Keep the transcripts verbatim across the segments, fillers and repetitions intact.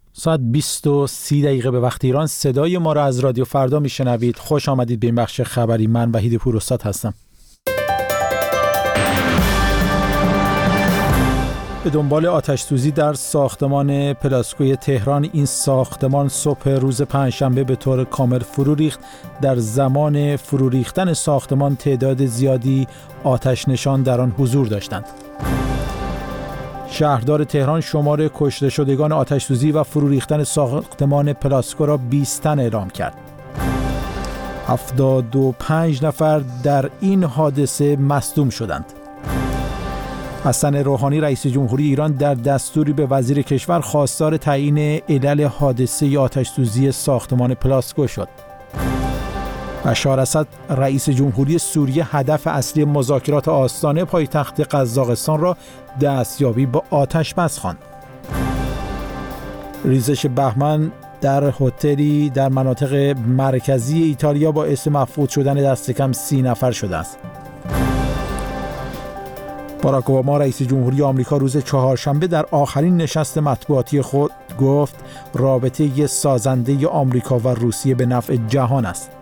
ساعت بیست و سی دقیقه به وقت ایران. صدای ما را از رادیو فردا میشنوید. خوش آمدید به این بخش خبری. من وحید پوراستاد هستم. به دنبال آتش سوزی در ساختمان پلاسکوی تهران، این ساختمان صبح روز پنجشنبه به طور کامل فرو ریخت. در زمان فرو ریختن ساختمان تعداد زیادی آتش نشان در آن حضور داشتند. شهردار تهران شمار کشته شدگان آتش سوزی و فرو ریختن ساختمان پلاسکو را بیست تن اعلام کرد. هفتاد و پنج نفر در این حادثه مصدوم شدند. حسن روحانی رئیس جمهوری ایران در دستوری به وزیر کشور خواستار تعیین علل حادثه آتش سوزی ساختمان پلاسکو شد. بشار اسد رئیس جمهوری سوریه هدف اصلی مذاکرات آستانه پایتخت قزاقستان را دستیابی با آتش بس خواند. ریزش بهمن در هتلی در مناطق مرکزی ایتالیا باعث مفقود شدن دست کم سی نفر شده است. باراک اوباما رئیس جمهوری آمریکا روز چهارشنبه در آخرین نشست مطبوعاتی خود گفت رابطه سازنده آمریکا و روسیه به نفع جهان است.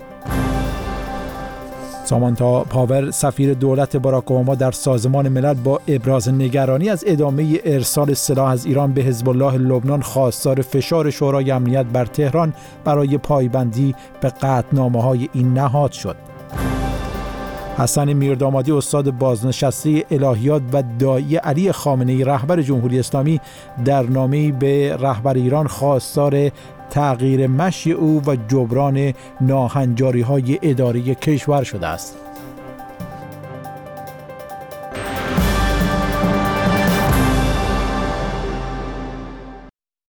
سامانتا پاور سفیر دولت باراک اوباما در سازمان ملل با ابراز نگرانی از ادامه ارسال سلاح از ایران به حزب الله لبنان خواستار فشار شورای امنیت بر تهران برای پایبندی به قطعنامه‌های این نهاد شد. حسن میردامادی استاد بازنشسته الهیات و داعی علی خامنه‌ای رهبر جمهوری اسلامی در نامه‌ای به رهبر ایران خواستار تغییر مشی او و جبران ناهنجاری‌های اداری کشور شده است.